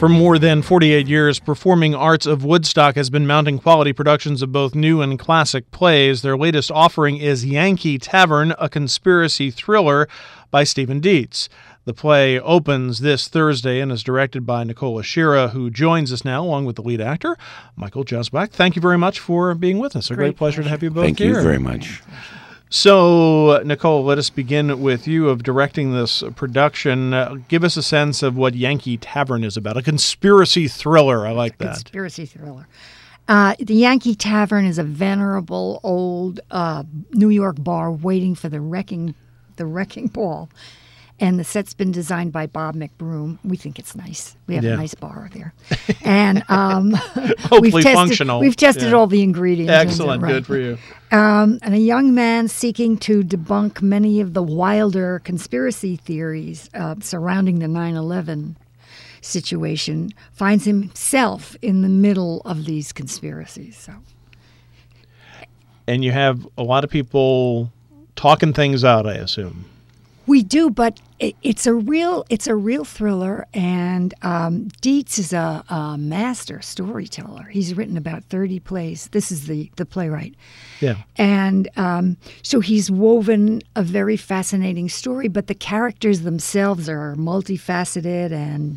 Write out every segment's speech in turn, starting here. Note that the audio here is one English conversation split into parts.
For more than 48 years, Performing Arts of Woodstock has been mounting quality productions of both new and classic plays. Their latest offering is Yankee Tavern, a conspiracy thriller by Stephen Dietz. The play opens this Thursday and is directed by Nicola Shira, who joins us now along with the lead actor, Michael Jesbach. Thank you very much for being with us. A great pleasure to have you both here. Thank you very much. So, Nicole, let us begin with you of directing this production. Give us a sense of what Yankee Tavern is about. A conspiracy thriller. I like that. Conspiracy thriller. The Yankee Tavern is a venerable old New York bar waiting for the wrecking ball. And the set's been designed by Bob McBroom. We think it's nice. We have a nice bar there. And hopefully functional. We've tested all the ingredients. Excellent. Right. Good for you. And a young man seeking to debunk many of the wilder conspiracy theories surrounding the 9/11 situation finds himself in the middle of these conspiracies. So. And you have a lot of people talking things out, I assume. We do, but it's a real thriller, and Dietz is a master storyteller. He's written about 30 plays. This is the playwright. Yeah. And so he's woven a very fascinating story, but the characters themselves are multifaceted and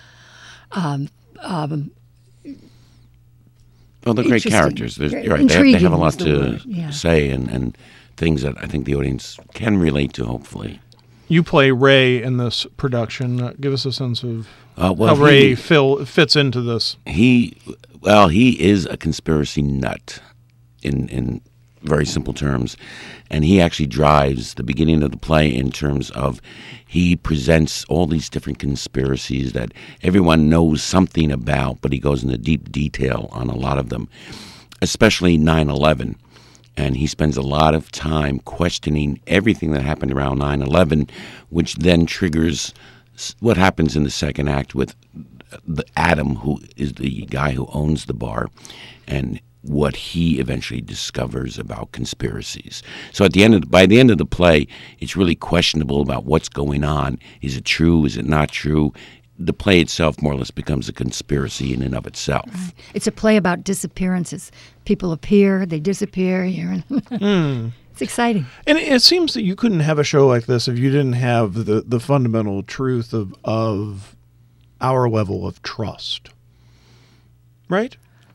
well, they're great characters. You're right. They have a lot to say and things that I think the audience can relate to, hopefully. You play Ray in this production. Give us a sense of how Ray fits into this. He is a conspiracy nut in very simple terms. And he actually drives the beginning of the play in terms of he presents all these different conspiracies that everyone knows something about, but he goes into deep detail on a lot of them, especially 9/11. And he spends a lot of time questioning everything that happened around 9/11, which then triggers what happens in the second act with Adam, who is the guy who owns the bar, and what he eventually discovers about conspiracies. So by the end of the play, it's really questionable about what's going on. Is it true? Is it not true? The play itself more or less becomes a conspiracy in and of itself. Right. It's a play about disappearances. People appear, they disappear. It's exciting. And it seems that you couldn't have a show like this if you didn't have the fundamental truth of our level of trust, right?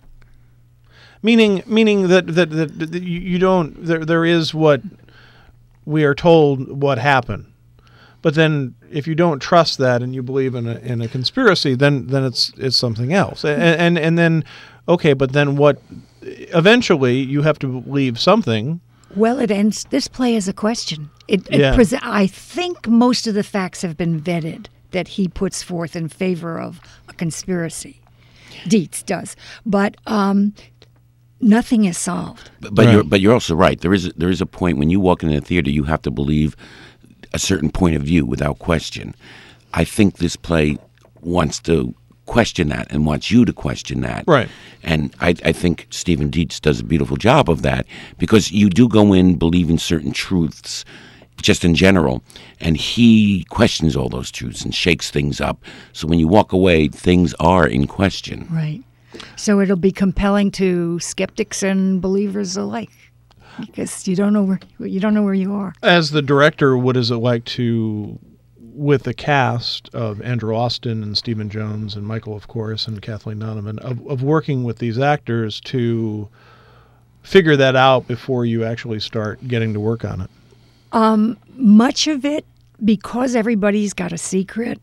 Meaning that you don't. There is what we are told what happened. But then, if you don't trust that and you believe in a conspiracy, then it's something else. And then, okay, but then what? Eventually, you have to believe something. Well, it ends. This play is a question. I think most of the facts have been vetted that he puts forth in favor of a conspiracy. Dietz does, but nothing is solved. But you're also right. There is a point when you walk into a theater, you have to believe a certain point of view without question. I think this play wants to question that and wants you to question that. Right. And I think Stephen Dietz does a beautiful job of that because you do go in believing certain truths just in general, and he questions all those truths and shakes things up. So when you walk away, things are in question. Right. So it'll be compelling to skeptics and believers alike. Because you don't know where you are. As the director, what is it like to, with the cast of Andrew Austin and Stephen Jones and Michael, of course, and Kathleen Donovan, of working with these actors to figure that out before you actually start getting to work on it? Much of it, because everybody's got a secret,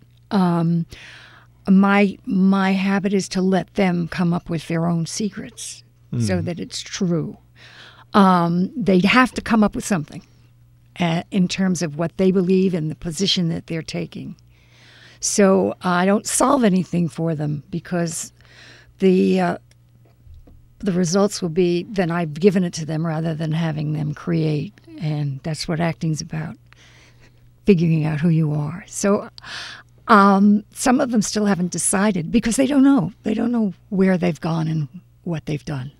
my habit is to let them come up with their own secrets so that it's true. They'd have to come up with something in terms of what they believe and the position that they're taking. So I don't solve anything for them because the results will be then I've given it to them rather than having them create. And that's what acting's about, figuring out who you are. So some of them still haven't decided because they don't know. They don't know where they've gone and what they've done.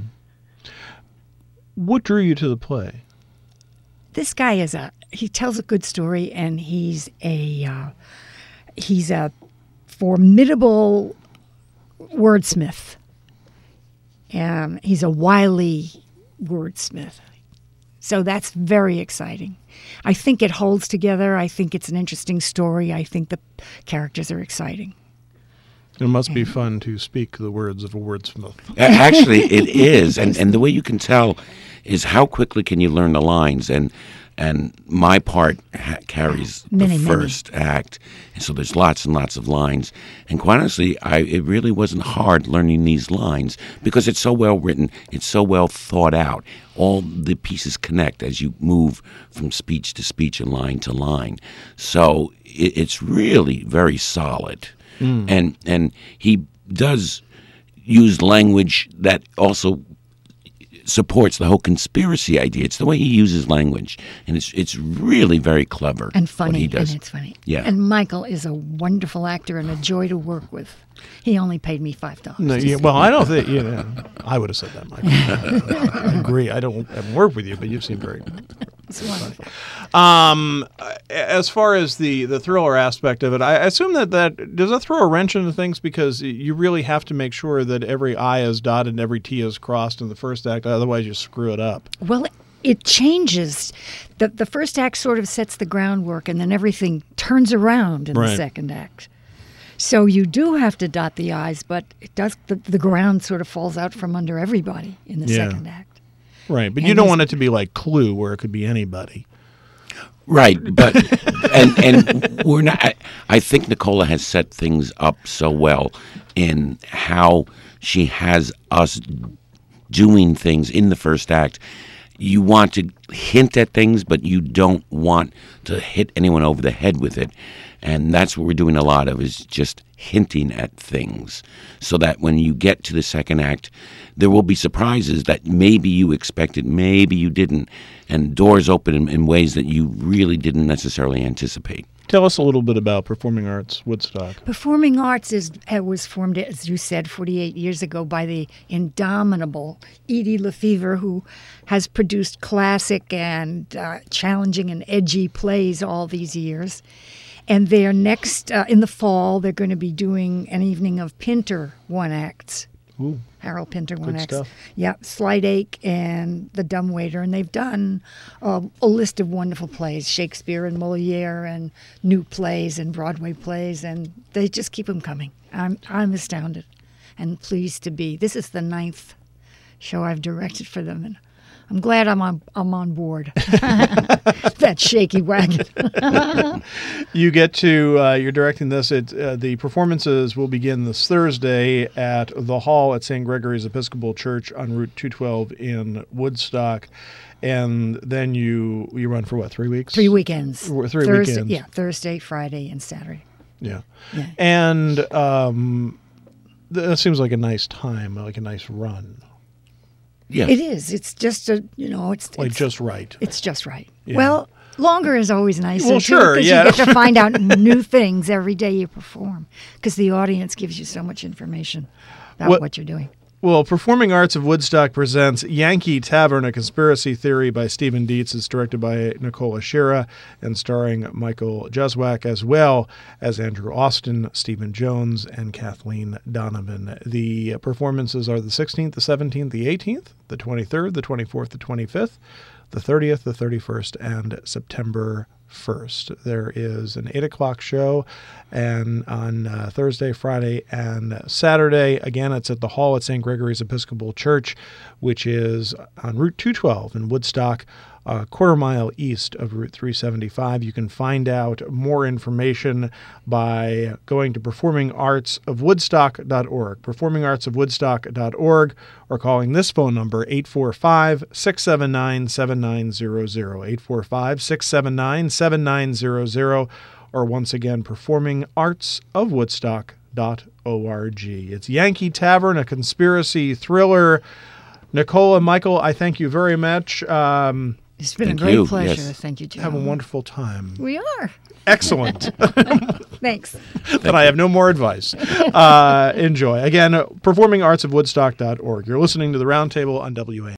What drew you to the play? This guy he tells a good story, and he's a formidable wordsmith. He's a wily wordsmith. So that's very exciting. I think it holds together. I think it's an interesting story. I think the characters are exciting. It must be fun to speak the words of a wordsmith. Actually, it is. And the way you can tell is how quickly can you learn the lines. And my part carries the first act. And so there's lots and lots of lines. And quite honestly, it really wasn't hard learning these lines because it's so well written. It's so well thought out. All the pieces connect as you move from speech to speech and line to line. So it's really very solid. And he does use language that also supports the whole conspiracy idea. It's the way he uses language, and it's really very clever and funny. What he does. And it's funny. Yeah. And Michael is a wonderful actor and a joy to work with. He only paid me $5. No, well, I don't think I would have said that, Michael. I agree. I haven't worked with you, but you've seen very. It's wonderful. As far as the thriller aspect of it, I assume that does that throw a wrench into things because you really have to make sure that every I is dotted and every T is crossed in the first act, otherwise you screw it up. Well, it changes. The first act sort of sets the groundwork, and then everything turns around in the second act. So you do have to dot the I's, but it does. The ground sort of falls out from under everybody in the second act. Right, but you don't want it to be like Clue, where it could be anybody. Right, but and we're not. I think Nicola has set things up so well in how she has us doing things in the first act. You want to hint at things, but you don't want to hit anyone over the head with it. And that's what we're doing a lot of, is just hinting at things, so that when you get to the second act, there will be surprises that maybe you expected, maybe you didn't, and doors open in ways that you really didn't necessarily anticipate. Tell us a little bit about Performing Arts Woodstock. Performing Arts was formed, as you said, 48 years ago by the indomitable Edie Lefevre, who has produced classic and challenging and edgy plays all these years. And they're next, in the fall, they're going to be doing an evening of Pinter one-acts. Ooh. Harold Pinter Good one-acts. stuff. Yeah, Slight Ache and The Dumbwaiter. And they've done a list of wonderful plays, Shakespeare and Moliere and new plays and Broadway plays. And they just keep them coming. I'm astounded and pleased to be. This is the 9th show I've directed for them. And I'm glad I'm on board. That shaky wagon. You get to you're directing this. The performances will begin this Thursday at the Hall at St. Gregory's Episcopal Church on Route 212 in Woodstock, and then you run for what, 3 weeks? 3 weekends. Three weekends. Yeah, Thursday, Friday, and Saturday. Yeah. And that seems like a nice time, like a nice run. Yeah. It is. It's just it's Just right. It's just right. Yeah. Well, longer is always nicer. Well, sure, because yeah. you get to find out new things every day you perform, because the audience gives you so much information about what you're doing. Well, Performing Arts of Woodstock presents Yankee Tavern, a Conspiracy Theory by Stephen Dietz. It's directed by Nicola Shira and starring Michael Jeswak, as well as Andrew Austin, Stephen Jones, and Kathleen Donovan. The performances are the 16th, the 17th, the 18th, the 23rd, the 24th, the 25th, the 30th, the 31st, and September 1st. There is an 8 o'clock show and on Thursday, Friday, and Saturday. Again, it's at the Hall at St. Gregory's Episcopal Church, which is on Route 212 in Woodstock, a quarter mile east of Route 375. You can find out more information by going to performingartsofwoodstock.org, performingartsofwoodstock.org, or calling this phone number, 845-679-7900, 845-679-7900, or once again, performingartsofwoodstock.org. It's Yankee Tavern, a conspiracy thriller. Nicola, Michael, I thank you very much. It's been a great pleasure. Yes. Thank you, Joe. Have a wonderful time. We are. Excellent. Thanks. Then I have no more advice. Enjoy. Again, performingartsofwoodstock.org. You're listening to The Roundtable on WA.